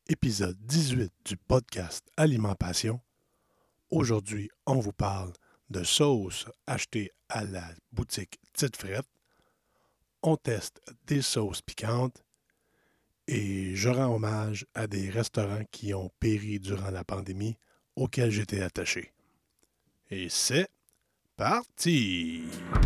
épisode 18 du podcast Alimentation. Aujourd'hui, on vous parle de sauces achetées à la boutique Tite Frette. On teste des sauces piquantes et je rends hommage à des restaurants qui ont péri durant la pandémie auxquels j'étais attaché. Et c'est parti!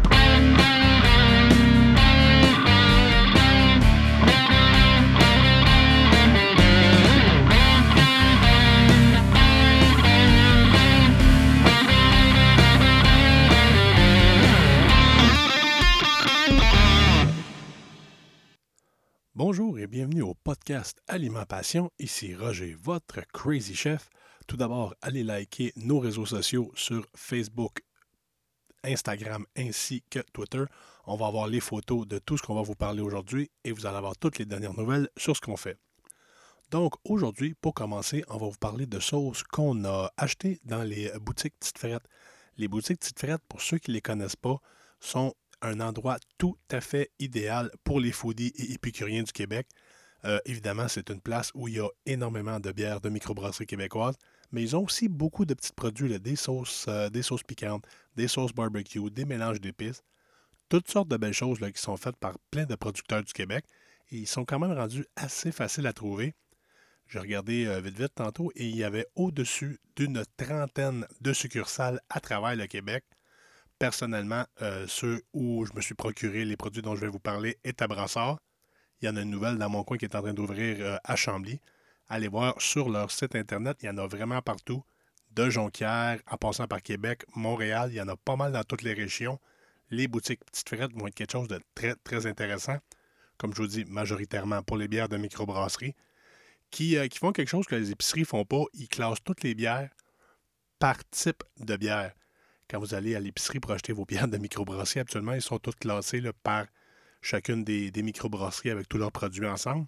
Bonjour et bienvenue au podcast Alimentation. Ici Roger, votre Crazy Chef. Tout d'abord, allez liker nos réseaux sociaux sur Facebook, Instagram ainsi que Twitter. On va avoir les photos de tout ce qu'on va vous parler aujourd'hui et vous allez avoir toutes les dernières nouvelles sur ce qu'on fait. Donc aujourd'hui, pour commencer, on va vous parler de sauces qu'on a achetées dans les boutiques Tite Frette. Les boutiques Tite Frette, pour ceux qui ne les connaissent pas, sont un endroit tout à fait idéal pour les foodies et épicuriens du Québec. Évidemment, c'est une place où il y a énormément de bières de microbrasserie québécoise, mais ils ont aussi beaucoup de petits produits, là, des sauces piquantes, des sauces barbecue, des mélanges d'épices, toutes sortes de belles choses là, qui sont faites par plein de producteurs du Québec et ils sont quand même rendus assez faciles à trouver. J'ai regardé vite tantôt et il y avait au-dessus d'une trentaine de succursales à travers le Québec. Personnellement, ceux où je me suis procuré les produits dont je vais vous parler est à Brassard. Il y en a une nouvelle dans mon coin qui est en train d'ouvrir à Chambly. Allez voir sur leur site internet, il y en a vraiment partout. De Jonquière, en passant par Québec, Montréal, il y en a pas mal dans toutes les régions. Les boutiques Tite Frette vont être quelque chose de très, très intéressant. Comme je vous dis, majoritairement pour les bières de microbrasserie, qui font quelque chose que les épiceries ne font pas. Ils classent toutes les bières par type de bière. Quand vous allez à l'épicerie pour acheter vos bières de microbrasserie, actuellement, ils sont toutes classées là, par chacune des microbrasseries avec tous leurs produits ensemble.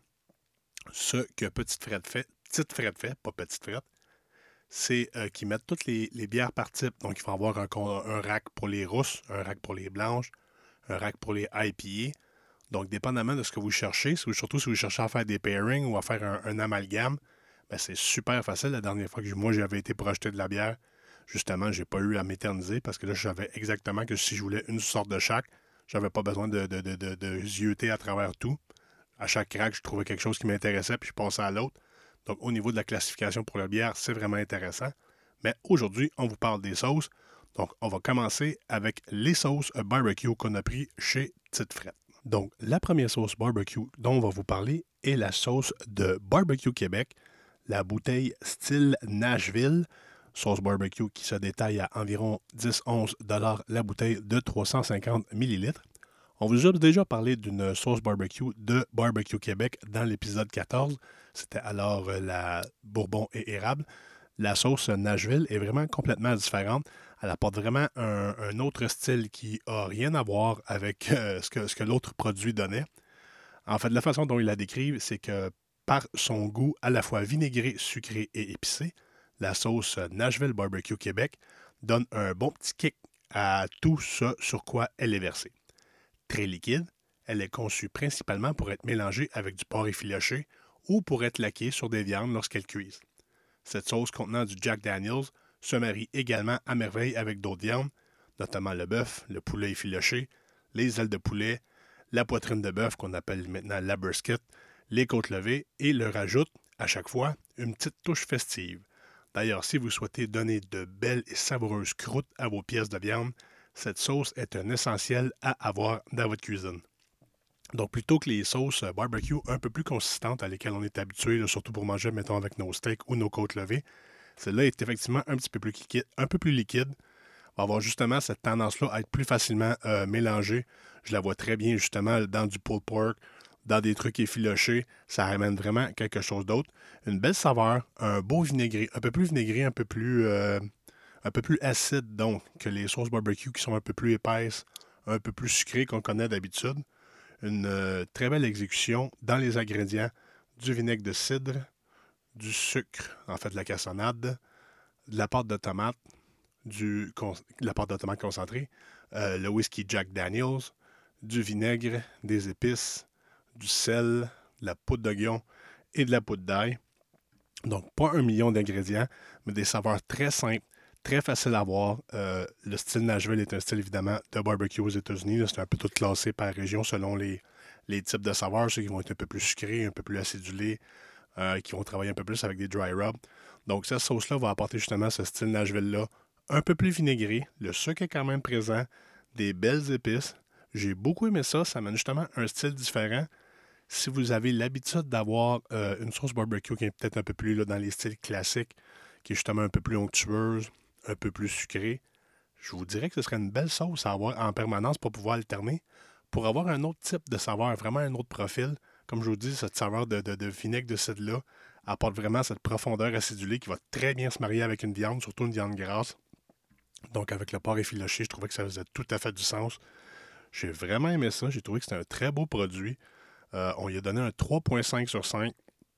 Ce que Tite Frette fait, pas Petite Frette, c'est qu'ils mettent toutes les bières par type. Donc, il faut avoir un rack pour les rousses, un rack pour les blanches, un rack pour les IPA. Donc, dépendamment de ce que vous cherchez, surtout si vous cherchez à faire des pairings ou à faire un amalgame, ben, c'est super facile. La dernière fois que moi, j'avais été pour acheter de la bière, justement, je n'ai pas eu à m'éterniser parce que là, je savais exactement que si je voulais une sorte de chaque, je n'avais pas besoin de zioter à travers tout. À chaque crack, je trouvais quelque chose qui m'intéressait puis je passais à l'autre. Donc, au niveau de la classification pour la bière, c'est vraiment intéressant. Mais aujourd'hui, on vous parle des sauces. Donc, on va commencer avec les sauces barbecue qu'on a pris chez Tite Frette. Donc, la première sauce barbecue dont on va vous parler est la sauce de Barbecue Québec, la bouteille style Nashville. Sauce barbecue qui se détaille à environ 10-11 $ la bouteille de 350 ml. On vous a déjà parlé d'une sauce barbecue de Barbecue Québec dans l'épisode 14. C'était alors la bourbon et érable. La sauce Nashville est vraiment complètement différente. Elle apporte vraiment un autre style qui n'a rien à voir avec ce que l'autre produit donnait. En fait, la façon dont il la décrivent, c'est que par son goût à la fois vinaigré, sucré et épicé, la sauce Nashville Barbecue Québec donne un bon petit kick à tout ce sur quoi elle est versée. Très liquide, elle est conçue principalement pour être mélangée avec du porc effiloché ou pour être laquée sur des viandes lorsqu'elles cuisent. Cette sauce contenant du Jack Daniels se marie également à merveille avec d'autres viandes, notamment le bœuf, le poulet effiloché, les ailes de poulet, la poitrine de bœuf qu'on appelle maintenant la brisket, les côtes levées et leur rajoute, à chaque fois, une petite touche festive. D'ailleurs, si vous souhaitez donner de belles et savoureuses croûtes à vos pièces de viande, cette sauce est un essentiel à avoir dans votre cuisine. Donc, plutôt que les sauces barbecue un peu plus consistantes à lesquelles on est habitué, là, surtout pour manger, mettons, avec nos steaks ou nos côtes levées, celle-là est effectivement un petit peu plus liquide. Va avoir justement cette tendance-là à être plus facilement mélangée. Je la vois très bien justement dans du pulled pork, dans des trucs effilochés. Ça amène vraiment quelque chose d'autre. Une belle saveur, un beau vinaigré, un peu plus vinaigré, un peu plus acide donc que les sauces barbecue qui sont un peu plus épaisses, un peu plus sucrées qu'on connaît d'habitude. Une très belle exécution dans les ingrédients, du vinaigre de cidre, du sucre, en fait de la cassonade, de la pâte de tomate, la pâte de tomate concentrée, le whisky Jack Daniels, du vinaigre, des épices, du sel, de la poudre d'oignon et de la poudre d'ail. Donc, pas 1 million d'ingrédients, mais des saveurs très simples, très faciles à voir. Le style Nashville est un style, évidemment, de barbecue aux États-Unis. C'est un peu tout classé par région selon les types de saveurs. Ceux qui vont être un peu plus sucrés, un peu plus acidulés, qui vont travailler un peu plus avec des dry rub. Donc, cette sauce-là va apporter justement ce style Nashville-là, un peu plus vinaigré. Le sucre est quand même présent, des belles épices. J'ai beaucoup aimé ça. Ça amène justement un style différent. Si vous avez l'habitude d'avoir une sauce barbecue qui est peut-être un peu plus là, dans les styles classiques, qui est justement un peu plus onctueuse, un peu plus sucrée, je vous dirais que ce serait une belle sauce à avoir en permanence pour pouvoir alterner, pour avoir un autre type de saveur, vraiment un autre profil. Comme je vous dis, cette saveur de vinaigre de cidre-là apporte vraiment cette profondeur acidulée qui va très bien se marier avec une viande, surtout une viande grasse. Donc avec le porc effiloché, je trouvais que ça faisait tout à fait du sens. J'ai vraiment aimé ça, j'ai trouvé que c'était un très beau produit. On lui a donné un 3,5 sur 5.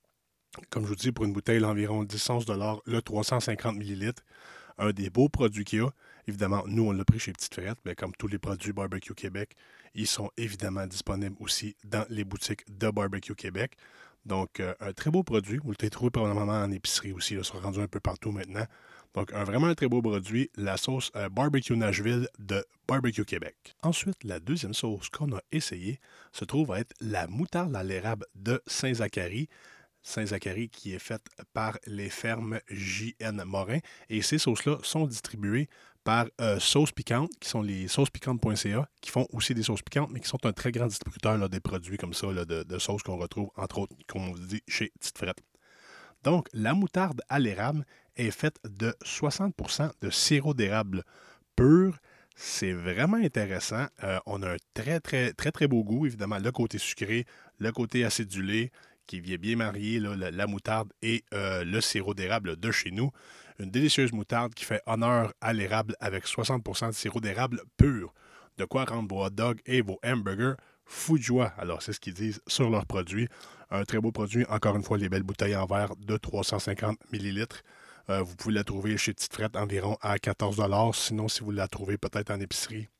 Comme je vous dis, pour une bouteille d'environ 10 onces de l'or, le 350 millilitres. Un des beaux produits qu'il y a. Évidemment, nous, on l'a pris chez Petite Frette, mais comme tous les produits Barbecue Québec, ils sont évidemment disponibles aussi dans les boutiques de Barbecue Québec. Donc, un très beau produit. Vous le trouvez probablement en épicerie aussi. Ils sont rendus un peu partout maintenant. Donc, vraiment un très beau produit, la sauce Barbecue Nashville de Barbecue Québec. Ensuite, la deuxième sauce qu'on a essayée se trouve à être la moutarde à l'érable de Saint-Zacharie. Saint-Zacharie qui est faite par les fermes J.N. Morin. Et ces sauces-là sont distribuées par Sauce Piquante, qui sont les saucespiquantes.ca, qui font aussi des sauces piquantes, mais qui sont un très grand distributeur là, des produits comme ça, là, de sauces qu'on retrouve, entre autres, comme on dit, chez Petite Frette. Donc, la moutarde à l'érable est faite de 60% de sirop d'érable pur. C'est vraiment intéressant. On a un très, très, très, très beau goût. Évidemment, le côté sucré, le côté acidulé, qui vient bien marier là, la moutarde et le sirop d'érable de chez nous. Une délicieuse moutarde qui fait honneur à l'érable avec 60% de sirop d'érable pur. De quoi rendre vos hot dogs et vos hamburgers fous de joie. Alors, c'est ce qu'ils disent sur leurs produits. Un très beau produit. Encore une fois, les belles bouteilles en verre de 350 millilitres. Vous pouvez la trouver chez Petite Frette environ à 14 $. Sinon, si vous la trouvez peut-être en épicerie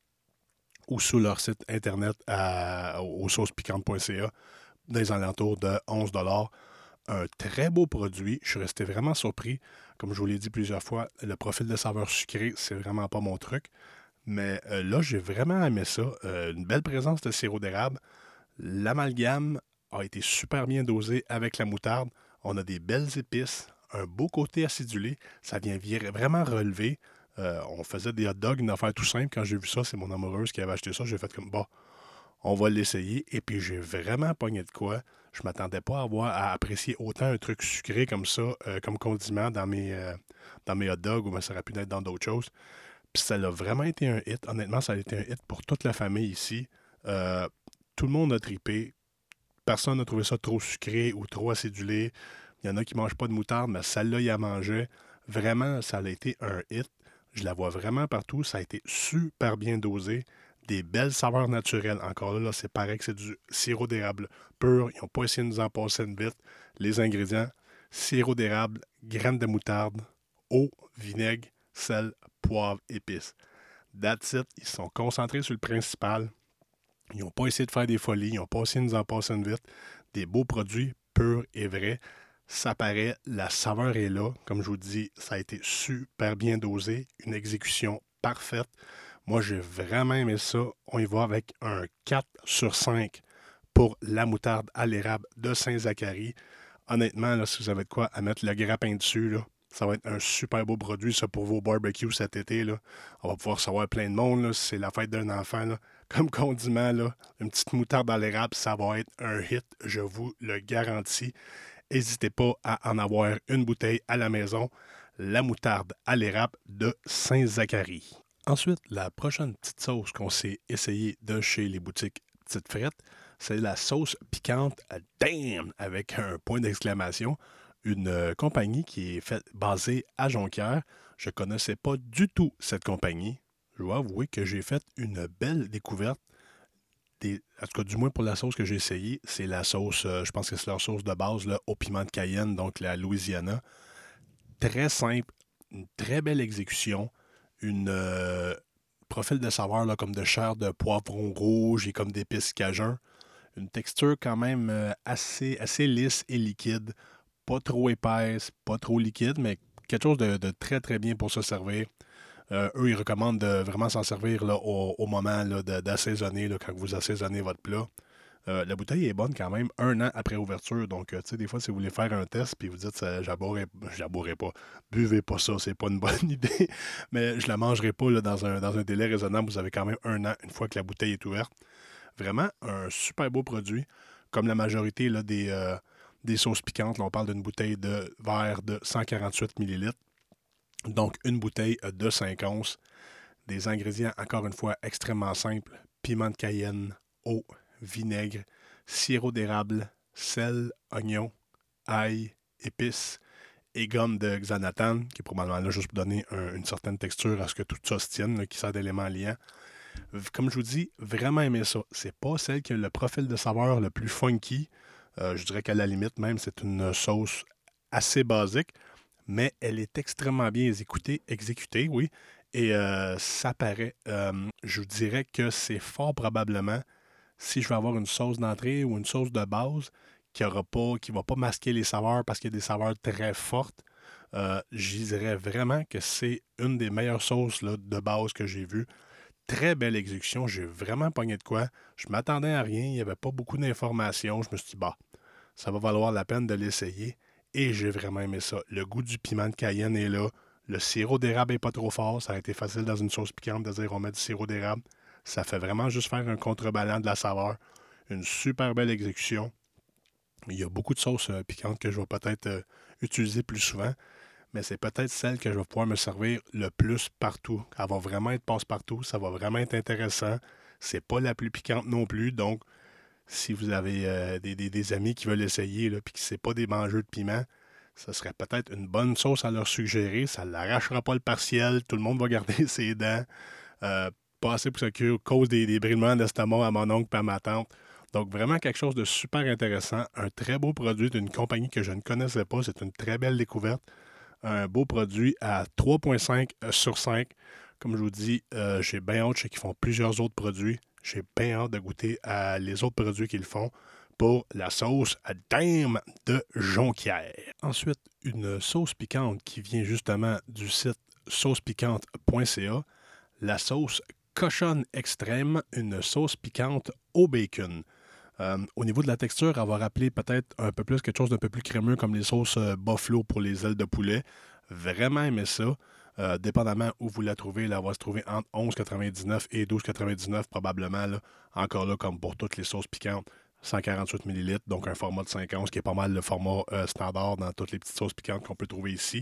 ou sur leur site internet au saucespiquante.ca, dans les alentours de 11 $. Un très beau produit. Je suis resté vraiment surpris. Comme je vous l'ai dit plusieurs fois, le profil de saveur sucrée, c'est vraiment pas mon truc. Mais là, j'ai vraiment aimé ça. Une belle présence de sirop d'érable. L'amalgame a été super bien dosé avec la moutarde. On a des belles épices, un beau côté acidulé. Ça vient vraiment relever. On faisait des hot dogs, une affaire tout simple. Quand j'ai vu ça, c'est mon amoureuse qui avait acheté ça. J'ai fait comme, bah, on va l'essayer. Et puis, j'ai vraiment pogné de quoi. Je ne m'attendais pas à apprécier autant un truc sucré comme ça, comme condiment dans mes hot dogs, ou ça aurait pu être dans d'autres choses. Puis ça a vraiment été un hit. Honnêtement, ça a été un hit pour toute la famille ici. Tout le monde a tripé. Personne n'a trouvé ça trop sucré ou trop acidulé. Il y en a qui ne mangent pas de moutarde, mais celle-là, il en mangeait. Vraiment, ça a été un hit. Je la vois vraiment partout. Ça a été super bien dosé. Des belles saveurs naturelles. Encore là, c'est pareil que c'est du sirop d'érable pur. Ils n'ont pas essayé de nous en passer une vite. Les ingrédients, sirop d'érable, graines de moutarde, eau, vinaigre, sel, poivre, épices. That's it. Ils sont concentrés sur le principal. Ils n'ont pas essayé de faire des folies. Ils n'ont pas essayé de nous en passer une vite. Des beaux produits purs et vrais. Ça paraît, la saveur est là. Comme je vous dis, ça a été super bien dosé. Une exécution parfaite. Moi, j'ai vraiment aimé ça. On y va avec un 4 sur 5 pour la moutarde à l'érable de Saint-Zacharie. Honnêtement, là, si vous avez de quoi à mettre le grappin dessus, là, ça va être un super beau produit, ça, pour vos barbecues cet été. Là. On va pouvoir recevoir plein de monde. Là, c'est la fête d'un enfant. Là. Comme condiment, là, une petite moutarde à l'érable, ça va être un hit, je vous le garantis. N'hésitez pas à en avoir une bouteille à la maison. La moutarde à l'érable de Saint-Zacharie. Ensuite, la prochaine petite sauce qu'on s'est essayé de chez les boutiques Petite Frette, c'est la sauce piquante Damn avec un point d'exclamation. Une compagnie qui est basée à Jonquière. Je ne connaissais pas du tout cette compagnie. Je dois avouer que j'ai fait une belle découverte. En tout cas, du moins pour la sauce que j'ai essayée, c'est la sauce, je pense que c'est leur sauce de base, là, au piment de Cayenne, donc la Louisiana. Très simple, une très belle exécution, une profil de saveur là, comme de chair de poivron rouge et comme d'épices cajun. Une texture quand même assez lisse et liquide. pas trop épaisse, pas trop liquide, mais quelque chose de très, très bien pour se servir. Eux, ils recommandent de vraiment s'en servir là, au moment là, d'assaisonner, là, quand vous assaisonnez votre plat. La bouteille est bonne quand même, 1 an après ouverture. Donc, tu sais, des fois, si vous voulez faire un test puis vous dites, j'abourrai pas, buvez pas ça, c'est pas une bonne idée. Mais je la mangerai pas là, dans un délai raisonnable. Vous avez quand même 1 an une fois que la bouteille est ouverte. Vraiment, un super beau produit. Comme la majorité là, des sauces piquantes, là, on parle d'une bouteille de verre de 148 millilitres. Donc, une bouteille de 5 onces. Des ingrédients, encore une fois, extrêmement simples. Piment de Cayenne, eau, vinaigre, sirop d'érable, sel, oignon, ail, épices et gomme de Xanathan, qui est probablement là juste pour donner une certaine texture à ce que tout ça se tienne, là, qui sert d'éléments liants. Comme je vous dis, vraiment aimé ça. C'est pas celle qui a le profil de saveur le plus funky. Je dirais qu'à la limite, même, c'est une sauce assez basique, mais elle est extrêmement bien exécutée, oui. Et ça paraît. Je vous dirais que c'est fort probablement, si je vais avoir une sauce d'entrée ou une sauce de base qui ne va pas masquer les saveurs parce qu'il y a des saveurs très fortes, je dirais vraiment que c'est une des meilleures sauces là, de base que j'ai vues. Très belle exécution, j'ai vraiment pogné de quoi. Je m'attendais à rien, il n'y avait pas beaucoup d'informations. Je me suis dit, bah, ça va valoir la peine de l'essayer. Et j'ai vraiment aimé ça. Le goût du piment de Cayenne est là. Le sirop d'érable n'est pas trop fort. Ça a été facile dans une sauce piquante de dire on met du sirop d'érable. Ça fait vraiment juste faire un contrebalan de la saveur. Une super belle exécution. Il y a beaucoup de sauces piquantes que je vais peut-être utiliser plus souvent, mais c'est peut-être celle que je vais pouvoir me servir le plus partout. Elle va vraiment être passe-partout. Ça va vraiment être intéressant. C'est pas la plus piquante non plus, donc si vous avez des amis qui veulent essayer et que ce n'est pas des mangeurs de piment, ça serait peut-être une bonne sauce à leur suggérer. Ça ne l'arrachera pas le partiel. Tout le monde va garder ses dents. Pas assez pour se cause des brillements d'estomac à mon oncle et à ma tante. Donc, vraiment quelque chose de super intéressant. Un très beau produit d'une compagnie que je ne connaissais pas. C'est une très belle découverte. Un beau produit à 3,5 sur 5. Comme je vous dis, j'ai bien hâte. Je sais qu'ils font plusieurs autres produits. J'ai bien hâte de goûter à les autres produits qu'ils font pour la sauce à dame de Jonquière. Ensuite, une sauce piquante qui vient justement du site saucepiquante.ca. La sauce cochonne extrême, une sauce piquante au bacon. Au niveau de la texture, elle va rappeler peut-être un peu plus quelque chose d'un peu plus crémeux comme les sauces buffalo pour les ailes de poulet. Vraiment aimé ça. Dépendamment où vous la trouvez, elle va se trouver entre 11,99 et 12,99 probablement. Là. Encore là, comme pour toutes les sauces piquantes, 148 ml, donc un format de 5 onces qui est pas mal le format standard dans toutes les petites sauces piquantes qu'on peut trouver ici.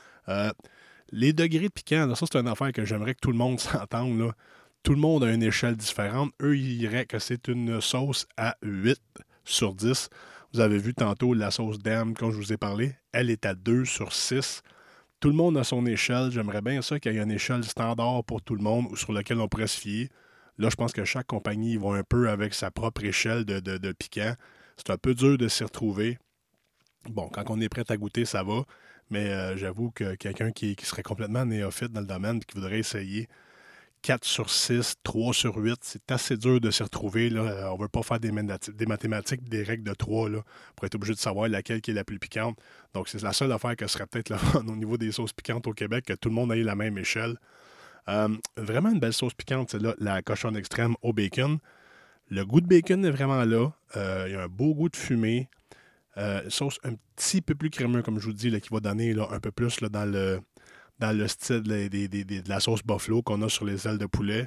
Les degrés de piquant, là, ça c'est une affaire que j'aimerais que tout le monde s'entende. Là. Tout le monde a une échelle différente. Eux, ils diraient que c'est une sauce à 8 sur 10. Vous avez vu tantôt la sauce Dame, quand je vous ai parlé. Elle est à 2 sur 6. Tout le monde a son échelle. J'aimerais bien ça qu'il y ait une échelle standard pour tout le monde ou sur laquelle on pourrait se fier. Là, je pense que chaque compagnie va un peu avec sa propre échelle de piquant. C'est un peu dur de s'y retrouver. Bon, quand on est prêt à goûter, ça va. Mais j'avoue que quelqu'un qui serait complètement néophyte dans le domaine et qui voudrait essayer 4 sur 6, 3 sur 8, c'est assez dur de s'y retrouver. Là. On ne veut pas faire des mathématiques, des règles de 3 là, pour être obligé de savoir laquelle qui est la plus piquante. Donc, c'est la seule affaire que serait peut-être le fun au niveau des sauces piquantes au Québec, que tout le monde ait la même échelle. Vraiment une belle sauce piquante, c'est là, la cochonne extrême au bacon. Le goût de bacon est vraiment là. Il y a un beau goût de fumée. Sauce un petit peu plus crémeux, comme je vous dis, là, qui va donner là, un peu plus là, dans le style de la sauce buffalo qu'on a sur les ailes de poulet.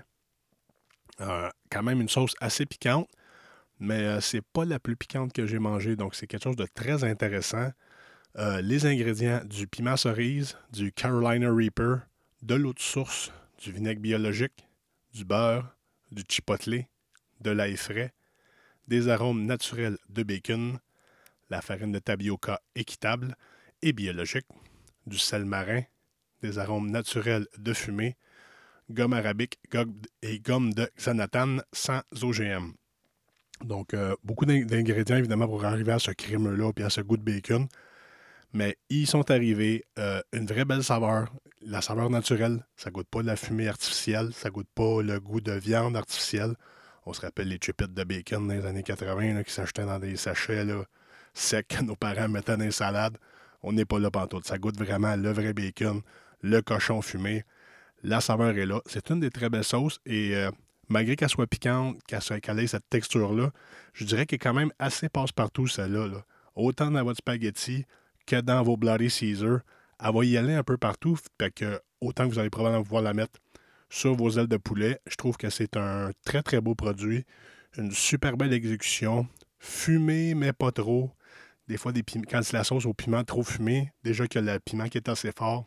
Quand même une sauce assez piquante, mais c'est pas la plus piquante que j'ai mangée, donc c'est quelque chose de très intéressant. Les ingrédients, du piment cerise, du Carolina Reaper, de l'eau de source, du vinaigre biologique, du beurre, du chipotle, de l'ail frais, des arômes naturels de bacon, la farine de tapioca équitable et biologique, du sel marin, des arômes naturels de fumée, gomme arabique et gomme de Xanathan sans OGM. Donc, beaucoup d'ingrédients, évidemment, pour arriver à ce crémeux-là et à ce goût de bacon. Mais ils sont arrivés, une vraie belle saveur. La saveur naturelle, ça goûte pas la fumée artificielle, ça goûte pas le goût de viande artificielle. On se rappelle les chipettes de bacon dans les années 80 là, qui s'achetaient dans des sachets. Là. sec que nos parents mettaient dans les salades. On n'est pas là pantoute. Ça goûte vraiment le vrai bacon, le cochon fumé. La saveur est là. C'est une des très belles sauces et malgré qu'elle soit piquante, qu'elle ait cette texture-là, je dirais qu'elle est quand même assez passe-partout, celle-là. Là. Autant dans votre spaghetti que dans vos Bloody Caesar. Elle va y aller un peu partout, fait que autant que vous allez probablement pouvoir la mettre sur vos ailes de poulet. Je trouve que c'est un très, très beau produit. Une super belle exécution. Fumé, mais pas trop. Des fois, quand c'est la sauce au piment trop fumé, déjà que le piment qui est assez fort,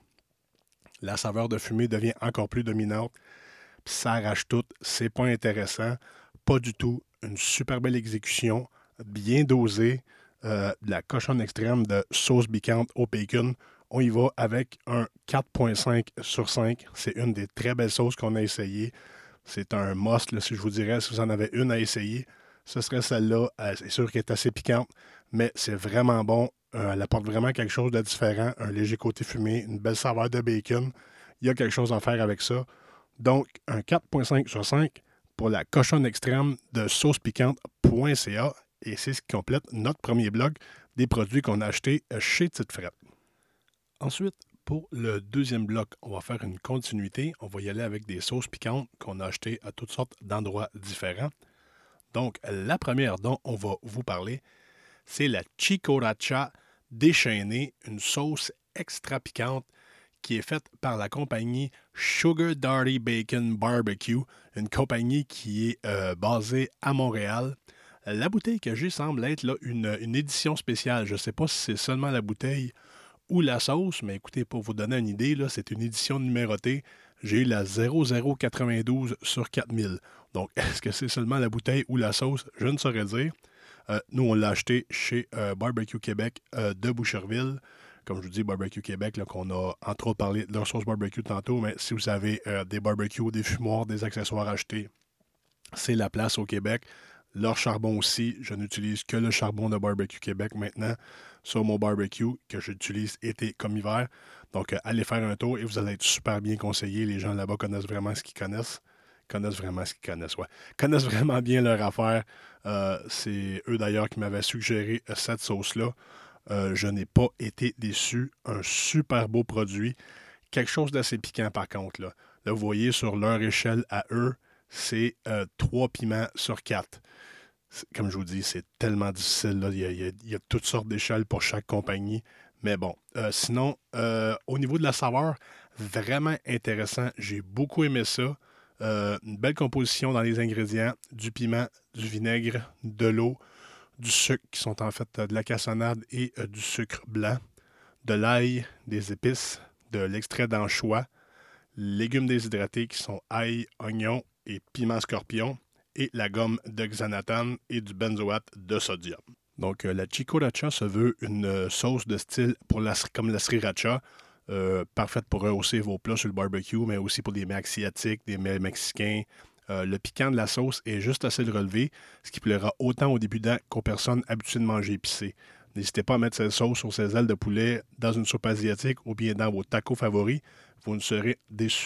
la saveur de fumée devient encore plus dominante. Puis ça arrache tout. C'est pas intéressant. Pas du tout. Une super belle exécution. Bien dosée. De la cochonne extrême de sauce piquante au bacon. On y va avec un 4.5 sur 5. C'est une des très belles sauces qu'on a essayées. C'est un must, là, si je vous dirais, si vous en avez une à essayer, ce serait celle-là. C'est sûr qu'elle est assez piquante, mais c'est vraiment bon. Elle apporte vraiment quelque chose de différent. Un léger côté fumé, une belle saveur de bacon. Il y a quelque chose à faire avec ça. Donc, un 4.5 sur 5 pour la cochonne extrême de saucepiquante.ca. Et c'est ce qui complète notre premier blog des produits qu'on a achetés chez Tite Frette. Ensuite, pour le deuxième bloc, on va faire une continuité. On va y aller avec des sauces piquantes qu'on a achetées à toutes sortes d'endroits différents. Donc, la première dont on va vous parler, c'est la Chicoracha déchaînée, une sauce extra piquante qui est faite par la compagnie Sugar Daddy Bacon Barbecue, une compagnie qui est basée à Montréal. La bouteille que j'ai semble être là, une édition spéciale. Je ne sais pas si c'est seulement la bouteille ou la sauce, mais écoutez, pour vous donner une idée, là, c'est une édition numérotée. J'ai eu la 0092 sur 4000. Donc, est-ce que c'est seulement la bouteille ou la sauce? Je ne saurais dire. Nous, on l'a acheté chez Barbecue Québec de Boucherville. Comme je vous dis, Barbecue Québec, là, qu'on a entre autres parlé de leur sauce barbecue tantôt, mais si vous avez des barbecues, des fumoirs, des accessoires achetés, c'est la place au Québec. Leur charbon aussi, je n'utilise que le charbon de Barbecue Québec maintenant sur mon barbecue que j'utilise été comme hiver. Donc, allez faire un tour et vous allez être super bien conseillés. Les gens là-bas connaissent vraiment ce qu'ils connaissent. Connaissent vraiment bien leur affaire. C'est eux d'ailleurs qui m'avaient suggéré cette sauce-là. Je n'ai pas été déçu. Un super beau produit. Quelque chose d'assez piquant par contre. Là, vous voyez sur leur échelle à eux, c'est 3 piments sur 4. Comme je vous dis, c'est tellement difficile. Là. Il y a toutes sortes d'échelles pour chaque compagnie. Mais bon, sinon, au niveau de la saveur, vraiment intéressant. J'ai beaucoup aimé ça. Une belle composition dans les ingrédients. Du piment, du vinaigre, de l'eau, du sucre qui sont en fait de la cassonade et du sucre blanc, de l'ail, des épices, de l'extrait d'anchois, légumes déshydratés qui sont ail, oignon et piment scorpion, et la gomme de xanathan et du benzoate de sodium. Donc, la Chicoracha se veut une sauce de style comme la sriracha, parfaite pour rehausser vos plats sur le barbecue, mais aussi pour des mets asiatiques, des mets mexicains. Le piquant de la sauce est juste assez de relevé, ce qui plaira autant aux débutants qu'aux personnes habituées de manger épicé. N'hésitez pas à mettre cette sauce sur ces ailes de poulet dans une soupe asiatique ou bien dans vos tacos favoris. Vous ne serez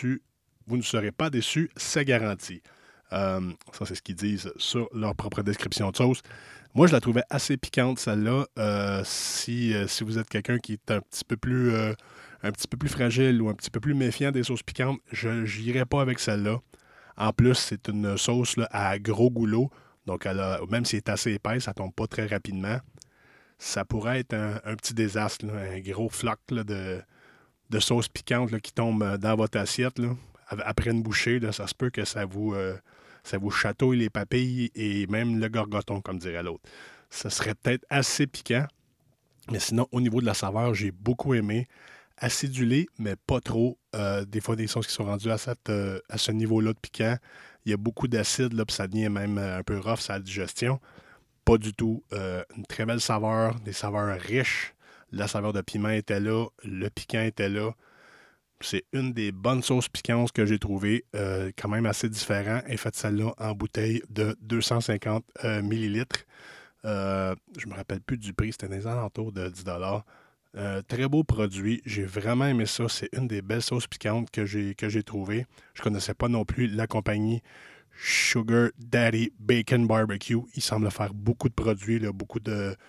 pas déçus, c'est garanti. Ça, c'est ce qu'ils disent sur leur propre description de sauce. Moi, je la trouvais assez piquante, celle-là. Si vous êtes quelqu'un qui est un petit peu plus fragile ou un petit peu plus méfiant des sauces piquantes, je n'irai pas avec celle-là. En plus, c'est une sauce là, à gros goulot. Donc, même si elle est assez épaisse, ça ne tombe pas très rapidement. Ça pourrait être un petit désastre, là, un gros floc là, de sauce piquante là, qui tombe dans votre assiette. Là. Après une bouchée, là, ça se peut que ça vous chatouille les papilles et même le gorgoton, comme dirait l'autre. Ça serait peut-être assez piquant, mais sinon, au niveau de la saveur, j'ai beaucoup aimé. Acidulé, mais pas trop. Des fois, des sauces qui sont rendues à ce niveau-là de piquant, il y a beaucoup d'acide, là, puis ça devient même un peu rough sa digestion. Pas du tout. Une très belle saveur, des saveurs riches. La saveur de piment était là, le piquant était là. C'est une des bonnes sauces piquantes que j'ai trouvées, quand même assez différent. Et faite celle-là en bouteille de 250 millilitres. Je me rappelle plus du prix, c'était dans les alentours de 10 $. Très beau produit, j'ai vraiment aimé ça. C'est une des belles sauces piquantes que j'ai trouvées. Je ne connaissais pas non plus la compagnie Sugar Daddy Bacon Barbecue. Il semble faire beaucoup de produits, là, beaucoup de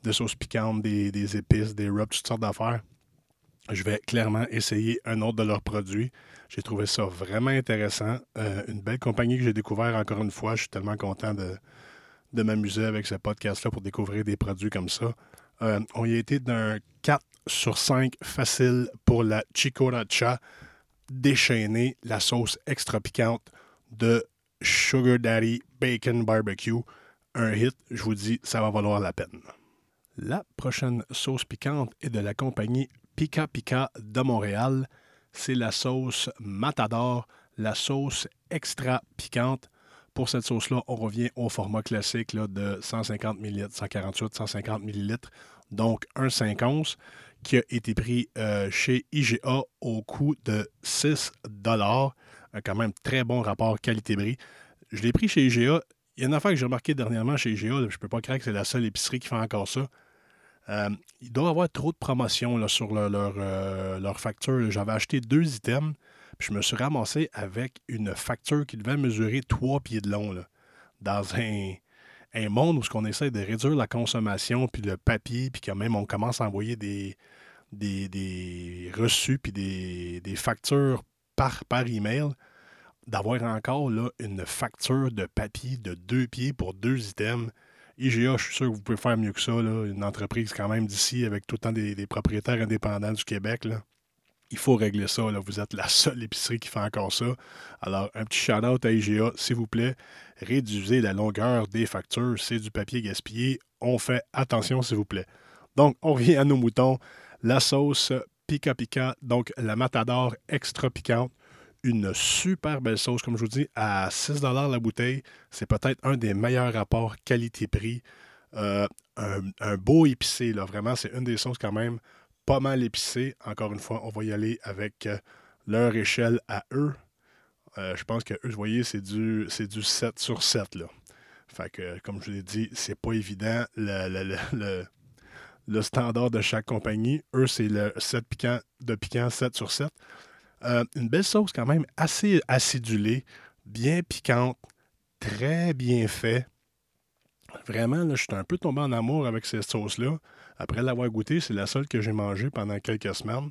de sauces piquantes, des épices, des rubs, toutes sortes d'affaires. Je vais clairement essayer un autre de leurs produits. J'ai trouvé ça vraiment intéressant. Une belle compagnie que j'ai découvert encore une fois. Je suis tellement content de m'amuser avec ce podcast-là pour découvrir des produits comme ça. On y a été d'un 4 sur 5 facile pour la Chicoracha déchaînée, la sauce extra piquante de Sugar Daddy Bacon Barbecue. Un hit, je vous dis, ça va valoir la peine. La prochaine sauce piquante est de la compagnie Pika Pika de Montréal. C'est la sauce Matador, la sauce extra piquante. Pour cette sauce-là, on revient au format classique là, de 150 ml, 148, 150 ml, donc un 5 onces, qui a été pris chez IGA au coût de 6 $. Quand même très bon rapport qualité-prix. Je l'ai pris chez IGA. Il y a une affaire que j'ai remarqué dernièrement chez IGA, là, je ne peux pas croire que c'est la seule épicerie qui fait encore ça. Il doit y avoir trop de promotions là, sur leur facture. J'avais acheté 2 items, puis je me suis ramassé avec une facture qui devait mesurer 3 pieds de long. Là, dans un monde où on essaie de réduire la consommation, puis le papier, puis quand même on commence à envoyer des reçus, puis des factures par email, d'avoir encore là, une facture de papier de 2 pieds pour 2 items. IGA, je suis sûr que vous pouvez faire mieux que ça. Là. Une entreprise quand même d'ici avec tout le temps des propriétaires indépendants du Québec. Là. Il faut régler ça. Là. Vous êtes la seule épicerie qui fait encore ça. Alors, un petit shout-out à IGA, s'il vous plaît. Réduisez la longueur des factures. C'est du papier gaspillé. On fait attention, s'il vous plaît. Donc, on revient à nos moutons. La sauce Pika Pika, donc la Matador extra piquante. Une super belle sauce, comme je vous dis, à 6 $ la bouteille. C'est peut-être un des meilleurs rapports qualité-prix. Un beau épicé, là, vraiment, c'est une des sauces quand même pas mal épicée. Encore une fois, on va y aller avec leur échelle à eux. Je pense que eux, vous voyez, c'est du 7 sur 7, là. Fait que, comme je vous l'ai dit, c'est pas évident. Le standard de chaque compagnie, eux, c'est le 7 piquant 7 sur 7. Une belle sauce quand même assez acidulée, bien piquante, très bien fait. Vraiment, là, je suis un peu tombé en amour avec cette sauce-là. Après l'avoir goûtée, c'est la seule que j'ai mangée pendant quelques semaines.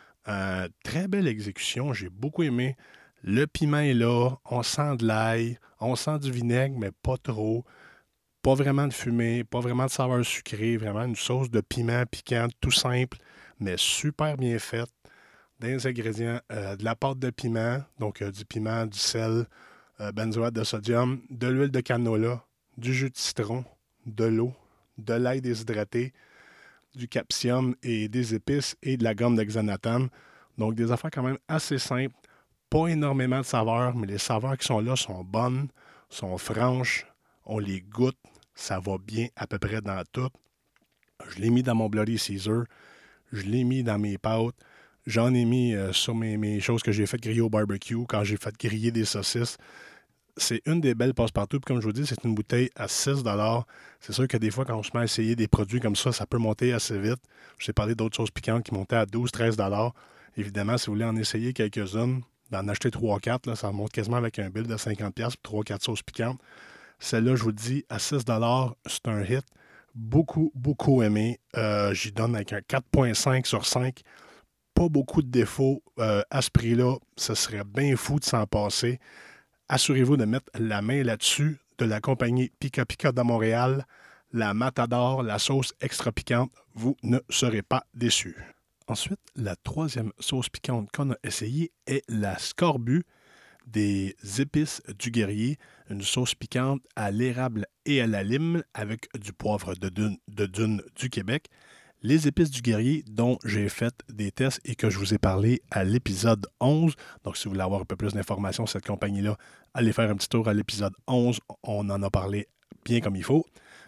Très belle exécution, j'ai beaucoup aimé. Le piment est là, on sent de l'ail, on sent du vinaigre, mais pas trop. Pas vraiment de fumée, pas vraiment de saveur sucrée, vraiment une sauce de piment piquant, tout simple, mais super bien faite. Des ingrédients, de la pâte de piment, donc du piment, du sel, benzoate de sodium, de l'huile de canola, du jus de citron, de l'eau, de l'ail déshydraté, du capsium et des épices et de la gomme d'hexanatane. Donc des affaires quand même assez simples, pas énormément de saveurs, mais les saveurs qui sont là sont bonnes, sont franches, on les goûte, ça va bien à peu près dans tout. Je l'ai mis dans mon Bloody Caesar, je l'ai mis dans mes pâtes. J'en ai mis sur mes choses que j'ai faites griller au barbecue, quand j'ai fait griller des saucisses. C'est une des belles passe-partout. Puis comme je vous dis, c'est une bouteille à 6 $. C'est sûr que des fois, quand on se met à essayer des produits comme ça peut monter assez vite. Je vous ai parlé d'autres choses piquantes qui montaient à 12-13 $. Évidemment, si vous voulez en essayer quelques-unes, d'en acheter 3-4, là, ça monte quasiment avec un bill de 50$ pour 3-4 sauces piquantes. Celle-là, je vous le dis, à 6 $, c'est un hit. Beaucoup, beaucoup aimé. J'y donne avec un 4,5 sur 5. Pas beaucoup de défauts à ce prix-là. Ce serait bien fou de s'en passer. Assurez-vous de mettre la main là-dessus de la compagnie Pika Pika de Montréal, la Matador, la sauce extra piquante. Vous ne serez pas déçus. Ensuite, la troisième sauce piquante qu'on a essayée est la Scorbut des épices du guerrier, une sauce piquante à l'érable et à la lime avec du poivre de dune du Québec. Les épices du guerrier dont j'ai fait des tests et que je vous ai parlé à l'épisode 11. Donc, si vous voulez avoir un peu plus d'informations sur cette compagnie-là, allez faire un petit tour à l'épisode 11. On en a parlé bien comme il faut.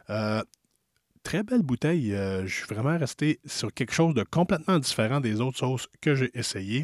Très belle bouteille. Je suis vraiment resté sur quelque chose de complètement différent des autres sauces que j'ai essayées.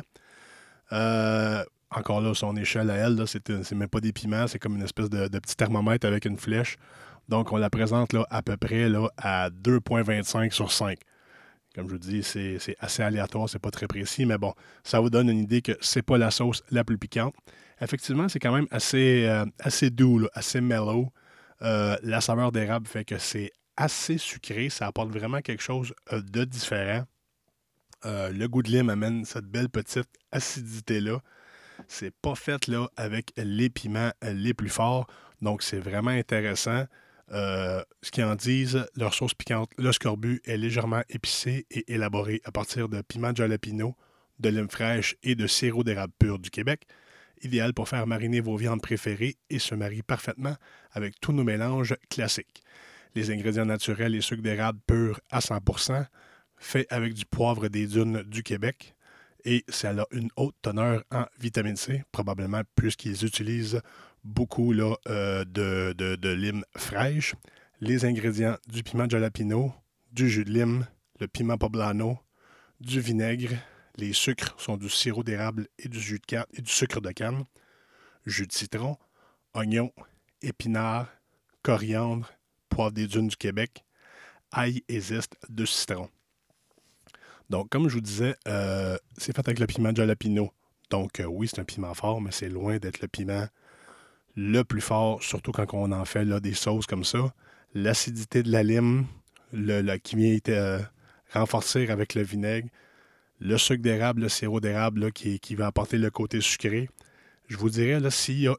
Encore là, son échelle à elle, là, c'est même pas des piments, c'est comme une espèce de petit thermomètre avec une flèche. Donc, on la présente là, à peu près là, à 2,25 sur 5. Comme je vous dis, c'est assez aléatoire, c'est pas très précis, mais bon, ça vous donne une idée que c'est pas la sauce la plus piquante. Effectivement, c'est quand même assez doux, là, assez mellow. La saveur d'érable fait que c'est assez sucré. Ça apporte vraiment quelque chose de différent. Le goût de lime amène cette belle petite acidité-là. C'est pas fait là avec les piments les plus forts. Donc, c'est vraiment intéressant. Ce qu'ils en disent, leur sauce piquante, le scorbut, est légèrement épicée et élaborée à partir de piment de jalapeno, de lime fraîche et de sirop d'érable pur du Québec. Idéal pour faire mariner vos viandes préférées et se marie parfaitement avec tous nos mélanges classiques. Les ingrédients naturels et sucre d'érable pur à 100%, fait avec du poivre des dunes du Québec. Et ça a une haute teneur en vitamine C, probablement puisqu'ils utilisent beaucoup là, de lime fraîche. Les ingrédients du piment jalapeno, du jus de lime, le piment poblano, du vinaigre. Les sucres sont du sirop d'érable et du jus de canne et du sucre de canne, jus de citron, oignon, épinards, coriandre, poivre des dunes du Québec, ail et zeste de citron. Donc, comme je vous disais, c'est fait avec le piment jalapeno. Donc, oui, c'est un piment fort, mais c'est loin d'être le piment le plus fort, surtout quand on en fait là, des sauces comme ça. L'acidité de la lime, qui vient renforcer avec le vinaigre, le sucre d'érable, le sirop d'érable là, qui va apporter le côté sucré. Je vous dirais, là, s'il y a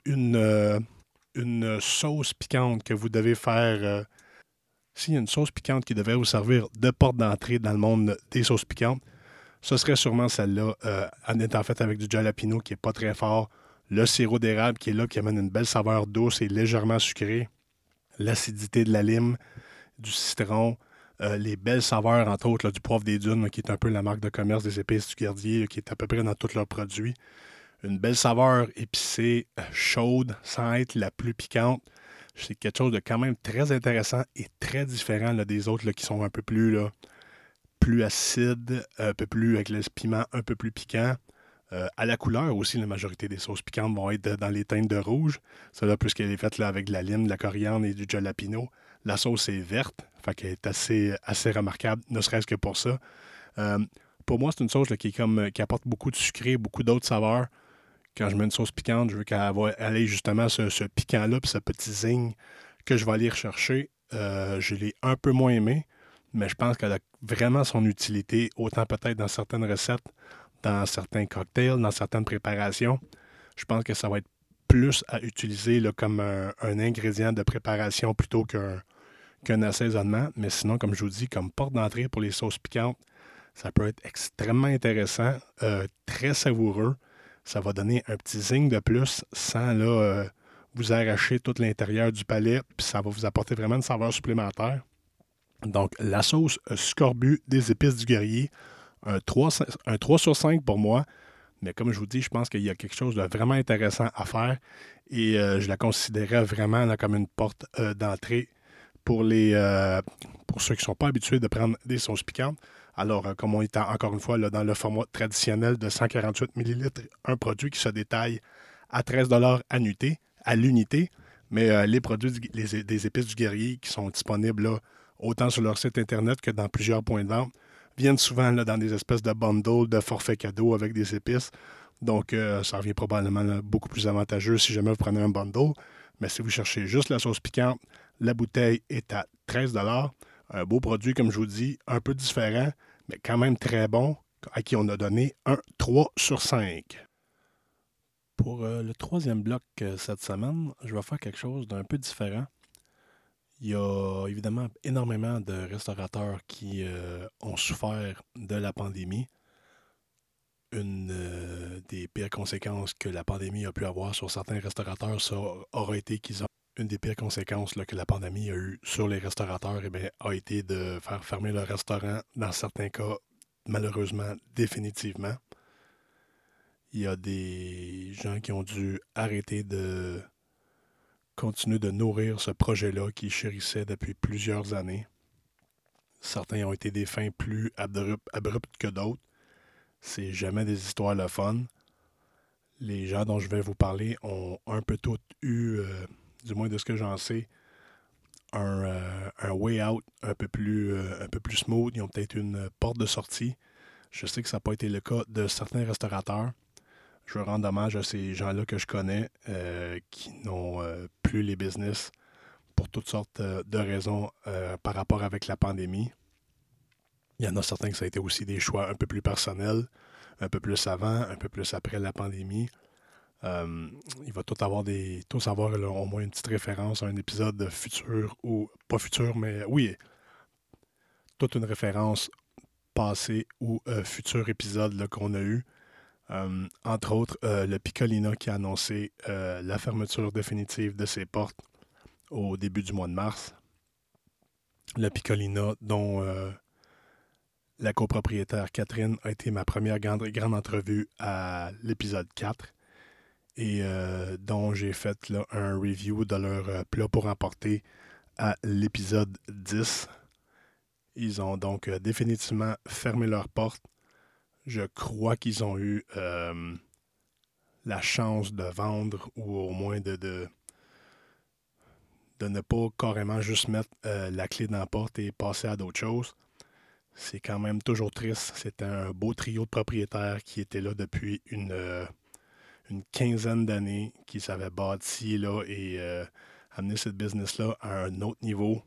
une sauce piquante que vous devez faire, s'il y a une sauce piquante qui devrait vous servir de porte d'entrée dans le monde des sauces piquantes, ce serait sûrement celle-là, en étant faite avec du jalapeno qui n'est pas très fort, le sirop d'érable qui est là, qui amène une belle saveur douce et légèrement sucrée, l'acidité de la lime, du citron, les belles saveurs, entre autres, là, du poivre des dunes, là, qui est un peu la marque de commerce des épices du Gardier, là, qui est à peu près dans tous leurs produits. Une belle saveur épicée, chaude, sans être la plus piquante. C'est quelque chose de quand même très intéressant et très différent là, des autres là, qui sont un peu plus acides, un peu plus avec le piment un peu plus piquant. À la couleur aussi, la majorité des sauces piquantes vont être dans les teintes de rouge. Celle-là, puisqu'elle est faite là, avec de la lime, de la coriandre et du jalapeno. La sauce est verte, fait qu'elle est assez remarquable, ne serait-ce que pour ça. Euh, pour moi, c'est une sauce là, qui apporte beaucoup de sucré, beaucoup d'autres saveurs. Quand je mets une sauce piquante, je veux qu'elle va aller justement ce piquant-là, puis ce petit zing que je vais aller rechercher. Je l'ai un peu moins aimé, mais je pense qu'elle a vraiment son utilité, autant peut-être dans certaines recettes, dans certains cocktails, dans certaines préparations. Je pense que ça va être plus à utiliser là, comme un ingrédient de préparation plutôt qu'un assaisonnement. Mais sinon, comme je vous dis, comme porte d'entrée pour les sauces piquantes, ça peut être extrêmement intéressant, très savoureux. Ça va donner un petit zing de plus sans là, vous arracher tout l'intérieur du palais, puis ça va vous apporter vraiment une saveur supplémentaire. Donc, la sauce scorbut des épices du guerrier, un 3 sur 5 pour moi. Mais comme je vous dis, je pense qu'il y a quelque chose de vraiment intéressant à faire et je la considérais vraiment là, comme une porte d'entrée pour pour ceux qui ne sont pas habitués de prendre des sauces piquantes. Alors, comme on est encore une fois là, dans le format traditionnel de 148 ml, un produit qui se détaille à 13 à l'unité, mais les produits des épices du guerrier qui sont disponibles là, autant sur leur site Internet que dans plusieurs points de vente, viennent souvent là, dans des espèces de bundles, de forfaits cadeaux avec des épices. Donc, ça revient probablement là, beaucoup plus avantageux si jamais vous prenez un bundle. Mais si vous cherchez juste la sauce piquante, la bouteille est à 13 $. Un beau produit, comme je vous dis, un peu différent, mais quand même très bon, à qui on a donné un 3 sur 5. Pour le troisième bloc cette semaine, je vais faire quelque chose d'un peu différent. Il y a évidemment énormément de restaurateurs qui ont souffert de la pandémie. Une des pires conséquences que la pandémie a pu avoir sur certains restaurateurs, ça aura été qu'ils ont une des pires conséquences là, que la pandémie a eu sur les restaurateurs, eh bien, a été de faire fermer le restaurant, dans certains cas, malheureusement, définitivement. Il y a des gens qui ont dû arrêter de continuer de nourrir ce projet-là qui chérissait depuis plusieurs années. Certains ont été des fins plus abruptes que d'autres. C'est jamais des histoires le fun. Les gens dont je vais vous parler ont un peu tous eu, du moins de ce que j'en sais, un way out un peu plus smooth. Ils ont peut-être une porte de sortie. Je sais que ça n'a pas été le cas de certains restaurateurs. Je veux rendre hommage à ces gens-là que je connais qui n'ont plus les business pour toutes sortes de raisons par rapport avec la pandémie. Il y en a certains que ça a été aussi des choix un peu plus personnels, un peu plus avant, un peu plus après la pandémie. Il va tous avoir là, au moins une petite référence à un épisode futur, ou pas futur, mais oui, toute une référence passé ou futur épisode là, qu'on a eu. Entre autres, le Piccolina qui a annoncé la fermeture définitive de ses portes au début du mois de mars. Le Piccolina dont la copropriétaire Catherine a été ma première grande entrevue à l'épisode 4 et dont j'ai fait là, un review de leur plat pour emporter à l'épisode 10. Ils ont donc définitivement fermé leurs portes. Je crois qu'ils ont eu la chance de vendre ou au moins de ne pas carrément juste mettre la clé dans la porte et passer à d'autres choses. C'est quand même toujours triste. C'était un beau trio de propriétaires qui étaient là depuis une quinzaine d'années, qui s'avaient bâti là, et amené cette business-là à un autre niveau.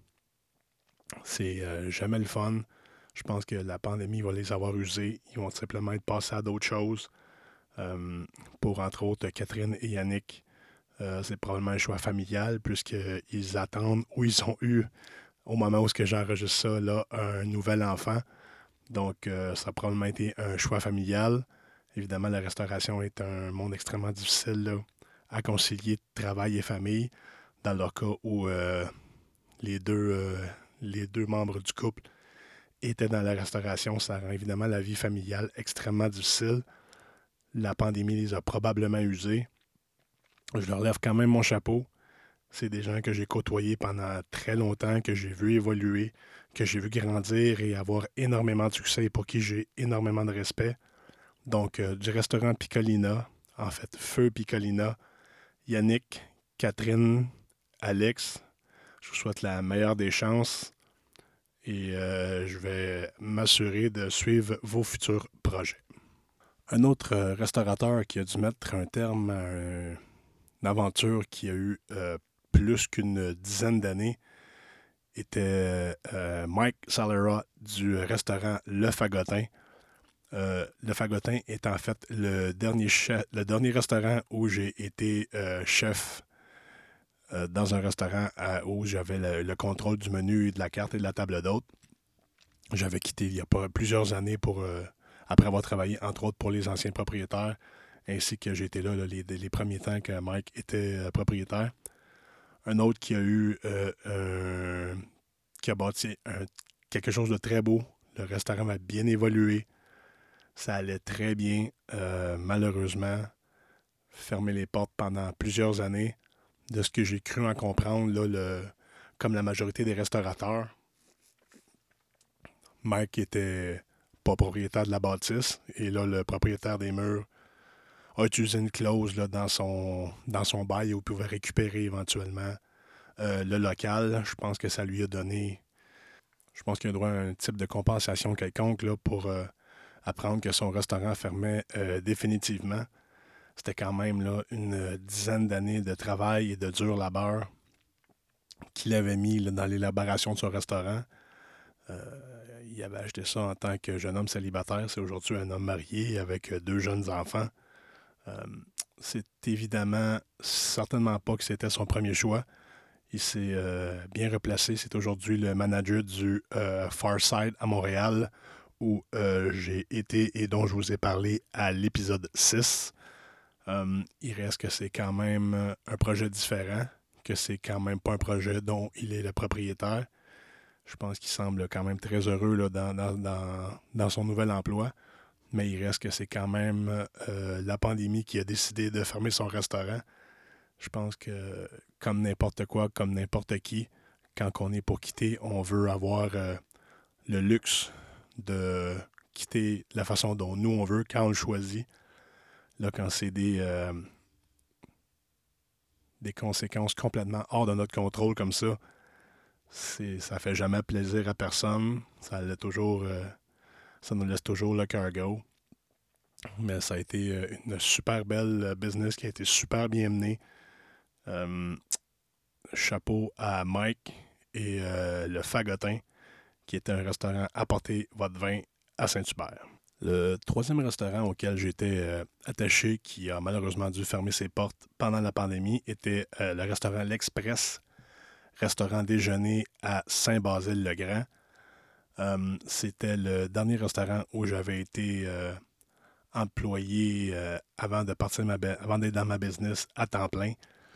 C'est jamais le fun. Je pense que la pandémie va les avoir usés. Ils vont simplement être passés à d'autres choses. Pour, entre autres, Catherine et Yannick, c'est probablement un choix familial, puisqu'ils attendent ou ils ont eu, au moment où j'enregistre ça, là, un nouvel enfant. Donc, ça a probablement été un choix familial. Évidemment, la restauration est un monde extrêmement difficile là, à concilier travail et famille. Dans leur cas où les deux membres du couple étaient dans la restauration, ça rend évidemment la vie familiale extrêmement difficile. La pandémie les a probablement usés. Je leur lève quand même mon chapeau. C'est des gens que j'ai côtoyés pendant très longtemps, que j'ai vu évoluer, que j'ai vu grandir et avoir énormément de succès et pour qui j'ai énormément de respect. Donc, du restaurant Piccolina, en fait, Feu Piccolina, Yannick, Catherine, Alex, je vous souhaite la meilleure des chances et je vais m'assurer de suivre vos futurs projets. Un autre restaurateur qui a dû mettre un terme à une aventure qui a eu plus qu'une dizaine d'années était Mike Salera du restaurant Le Fagotin. Le Fagotin est en fait le dernier restaurant où j'ai été chef dans un restaurant où j'avais le contrôle du menu et de la carte et de la table d'hôte. J'avais quitté il y a plusieurs années après avoir travaillé entre autres pour les anciens propriétaires, ainsi que j'ai été là, les premiers temps que Mike était propriétaire. Un autre qui a bâti quelque chose de très beau. Le restaurant a bien évolué. Ça allait très bien. Malheureusement, fermer les portes pendant plusieurs années. De ce que j'ai cru en comprendre, là, comme la majorité des restaurateurs, Mike était pas propriétaire de la bâtisse. Et là, le propriétaire des murs a utilisé une clause là, dans son bail où il pouvait récupérer éventuellement le local. Je pense que ça lui a donné... Je pense qu'il a droit à un type de compensation quelconque là, pour apprendre que son restaurant fermait définitivement. C'était quand même là, une dizaine d'années de travail et de dur labeur qu'il avait mis là, dans l'élaboration de son restaurant. Il avait acheté ça en tant que jeune homme célibataire. C'est aujourd'hui un homme marié avec 2 jeunes enfants. C'est évidemment certainement pas que c'était son premier choix. Il s'est bien replacé. C'est aujourd'hui le manager du Farside à Montréal, où j'ai été et dont je vous ai parlé à l'épisode 6. Il reste que c'est quand même un projet différent, que c'est quand même pas un projet dont il est le propriétaire. Je pense qu'il semble quand même très heureux là, dans son nouvel emploi, mais il reste que c'est quand même la pandémie qui a décidé de fermer son restaurant. Je pense que comme n'importe quoi, comme n'importe qui, quand on est pour quitter, on veut avoir le luxe de quitter de la façon dont nous on veut, quand on le choisit. Là, quand c'est des conséquences complètement hors de notre contrôle comme ça fait jamais plaisir à personne. Ça nous laisse toujours le cœur gros. Mais ça a été une super belle business qui a été super bien menée. chapeau à Mike et le Fagotin, qui était un restaurant Apportez votre vin à Saint-Hubert. Le troisième restaurant auquel j'étais attaché, qui a malheureusement dû fermer ses portes pendant la pandémie, était le restaurant L'Express, restaurant déjeuner à Saint-Basile-le-Grand. C'était le dernier restaurant où j'avais été employé avant de partir avant d'être dans ma business à temps plein.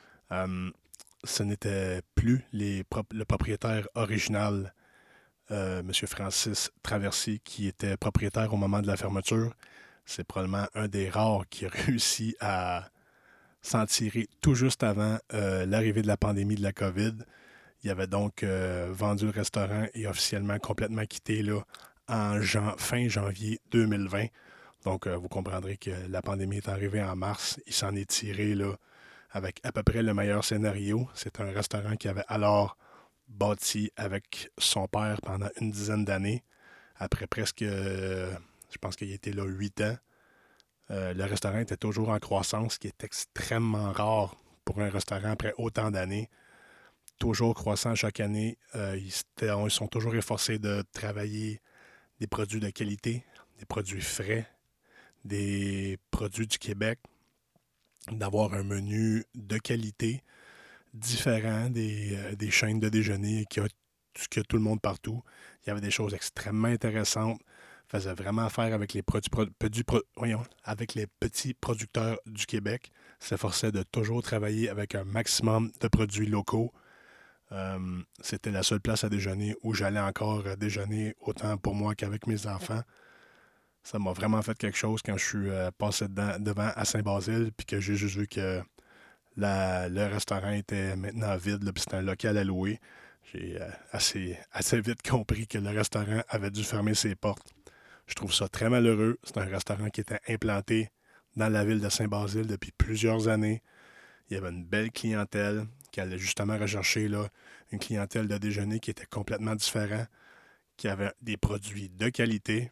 Ce n'était plus le propriétaire original, M. Francis Traversy, qui était propriétaire au moment de la fermeture. C'est probablement un des rares qui a réussi à s'en tirer tout juste avant l'arrivée de la pandémie de la COVID. Il avait donc vendu le restaurant et officiellement complètement quitté là, en fin janvier 2020. Donc, vous comprendrez que la pandémie est arrivée en mars. Il s'en est tiré là, avec à peu près le meilleur scénario. C'est un restaurant qui avait alors bâti avec son père pendant une dizaine d'années. Après presque, je pense qu'il était là 8 ans. Le restaurant était toujours en croissance, ce qui est extrêmement rare pour un restaurant après autant d'années. Toujours croissant chaque année. Ils sont toujours efforcés de travailler des produits de qualité, des produits frais, des produits du Québec, d'avoir un menu de qualité différent des chaînes de déjeuner que tout le monde partout. Il y avait des choses extrêmement intéressantes. Faisait vraiment affaire avec les avec les petits producteurs du Québec. S'efforçait de toujours travailler avec un maximum de produits locaux. C'était la seule place à déjeuner où j'allais encore déjeuner autant pour moi qu'avec mes enfants. Ça m'a vraiment fait quelque chose quand je suis passé devant à Saint-Basile puis que j'ai juste vu que le restaurant était maintenant vide, puis c'était un local à louer. J'ai assez vite compris que le restaurant avait dû fermer ses portes. Je trouve ça très malheureux. C'est un restaurant qui était implanté dans la ville de Saint-Basile depuis plusieurs années. Il y avait une belle clientèle qui allait justement rechercher là, une clientèle de déjeuner qui était complètement différente, qui avait des produits de qualité.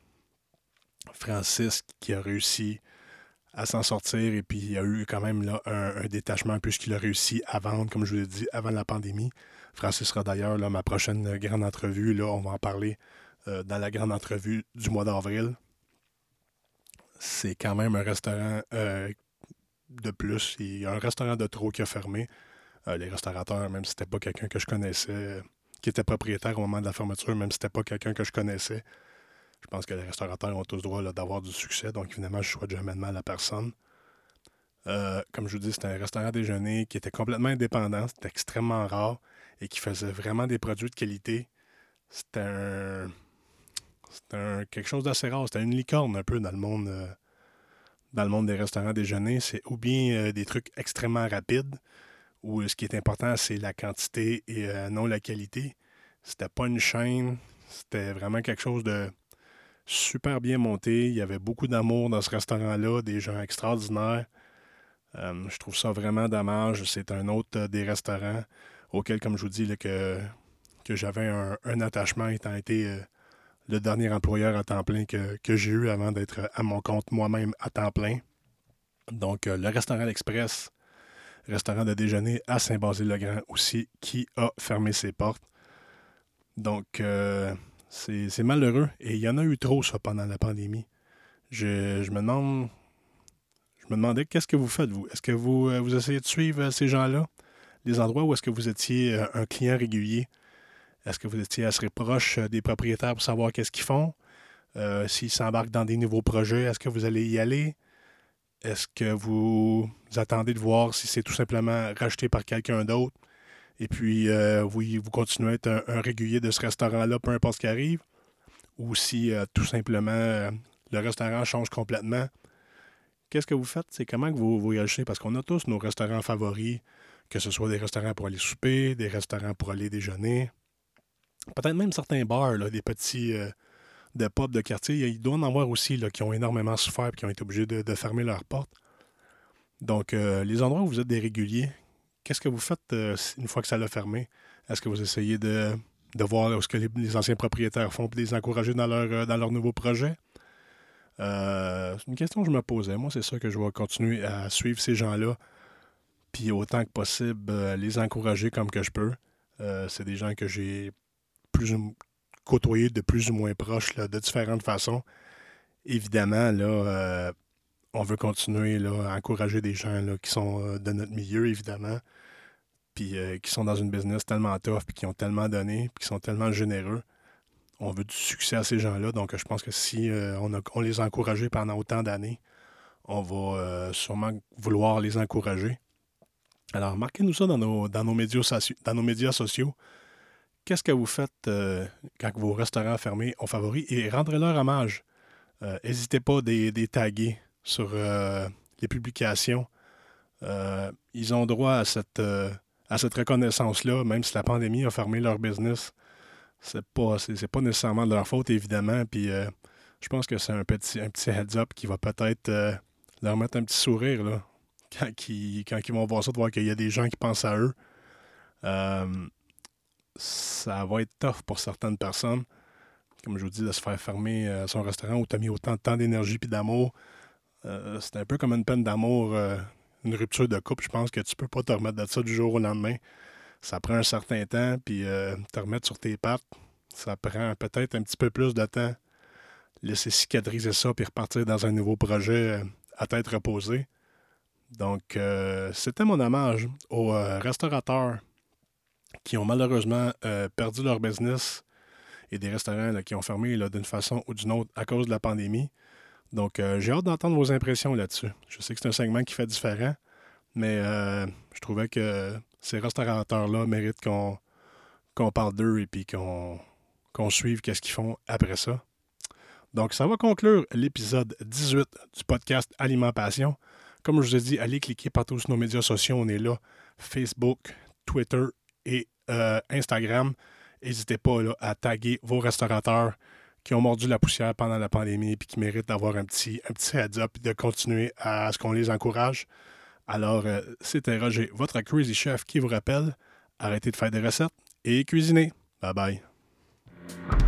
Francis qui a réussi à s'en sortir et puis il y a eu quand même là, un détachement puisqu'il a réussi à vendre, comme je vous l'ai dit, avant la pandémie. Francis sera d'ailleurs là, ma prochaine grande entrevue. Là, on va en parler dans la grande entrevue du mois d'avril. C'est quand même un restaurant de plus. Il y a un restaurant de trop qui a fermé. Les restaurateurs, même si c'était pas quelqu'un que je connaissais, qui était propriétaire au moment de la fermeture, même si c'était pas quelqu'un que je connaissais, je pense que les restaurateurs ont tous le droit là, d'avoir du succès. Donc, évidemment, je ne souhaite jamais de mal à personne. Comme je vous dis, c'était un restaurant déjeuner qui était complètement indépendant. C'était extrêmement rare et qui faisait vraiment des produits de qualité. C'était quelque chose d'assez rare. C'était une licorne un peu dans le monde des restaurants déjeuners. C'est ou bien des trucs extrêmement rapides où ce qui est important, c'est la quantité et non la qualité. C'était pas une chaîne. C'était vraiment quelque chose de super bien monté. Il y avait beaucoup d'amour dans ce restaurant-là, des gens extraordinaires. Je trouve ça vraiment dommage. C'est un autre des restaurants auquel, comme je vous dis, là, que j'avais un attachement étant été le dernier employeur à temps plein que j'ai eu avant d'être à mon compte moi-même à temps plein. Donc, le restaurant L'Express, restaurant de déjeuner à Saint-Basile-le-Grand aussi, qui a fermé ses portes. Donc, c'est malheureux. Et il y en a eu trop, ça, pendant la pandémie. Je me demandais, qu'est-ce que vous faites, vous? Est-ce que vous essayez de suivre ces gens-là? Les endroits où est-ce que vous étiez un client régulier? Est-ce que vous étiez assez proche des propriétaires pour savoir qu'est-ce qu'ils font? S'ils s'embarquent dans des nouveaux projets, est-ce que vous allez y aller? Est-ce que vous attendez de voir si c'est tout simplement racheté par quelqu'un d'autre? Et puis, vous continuez à être un régulier de ce restaurant-là, peu importe ce qui arrive? Ou si tout simplement le restaurant change complètement? Qu'est-ce que vous faites? C'est comment que vous réagissez? Parce qu'on a tous nos restaurants favoris, que ce soit des restaurants pour aller souper, des restaurants pour aller déjeuner. Peut-être même certains bars, là, des petits de pubs de quartier. Il doit en avoir aussi là, qui ont énormément souffert et qui ont été obligés de fermer leurs portes. Donc, les endroits où vous êtes des réguliers, qu'est-ce que vous faites une fois que ça l'a fermé? Est-ce que vous essayez de voir ce que les anciens propriétaires font pour les encourager dans leur nouveau projet? C'est une question que je me posais. Moi, c'est ça que je vais continuer à suivre ces gens-là puis autant que possible, les encourager comme que je peux. C'est des gens que j'ai côtoyés de plus ou moins proches, là, de différentes façons. Évidemment, là, on veut continuer là, à encourager des gens là, qui sont de notre milieu, évidemment, puis qui sont dans une business tellement tough, puis qui ont tellement donné, puis qui sont tellement généreux. On veut du succès à ces gens-là, donc je pense que si on les a encouragés pendant autant d'années, on va sûrement vouloir les encourager. Alors, marquez-nous ça dans nos médias sociaux. Qu'est-ce que vous faites quand vos restaurants fermés ont favori et rendrez-leur hommage. N'hésitez pas à les taguer sur les publications. Ils ont droit à cette reconnaissance-là, même si la pandémie a fermé leur business. C'est pas nécessairement de leur faute, évidemment. Puis je pense que c'est un petit heads-up qui va peut-être leur mettre un petit sourire là, quand ils vont voir ça, de voir qu'il y a des gens qui pensent à eux. Ça va être tough pour certaines personnes. Comme je vous dis, de se faire fermer son restaurant où tu as mis autant de temps, d'énergie et d'amour. C'est un peu comme une peine d'amour, une rupture de couple. Je pense que tu peux pas te remettre de ça du jour au lendemain. Ça prend un certain temps, puis te remettre sur tes pattes, ça prend peut-être un petit peu plus de temps. Laisser cicatriser ça, puis repartir dans un nouveau projet à tête reposée. Donc, c'était mon hommage aux restaurateurs qui ont malheureusement perdu leur business et des restaurants là, qui ont fermé là, d'une façon ou d'une autre à cause de la pandémie. Donc, j'ai hâte d'entendre vos impressions là-dessus. Je sais que c'est un segment qui fait différent, mais je trouvais que ces restaurateurs-là méritent qu'on parle d'eux et puis qu'on suive qu'est-ce qu'ils font après ça. Donc, ça va conclure l'épisode 18 du podcast Alimentation. Comme je vous ai dit, allez cliquer partout sur nos médias sociaux. On est là, Facebook, Twitter et Instagram. N'hésitez pas là, à taguer vos restaurateurs qui ont mordu la poussière pendant la pandémie et qui méritent d'avoir un petit heads-up et de continuer à ce qu'on les encourage. Alors, c'était Roger, votre Crazy Chef, qui vous rappelle, arrêtez de faire des recettes et cuisinez. Bye bye.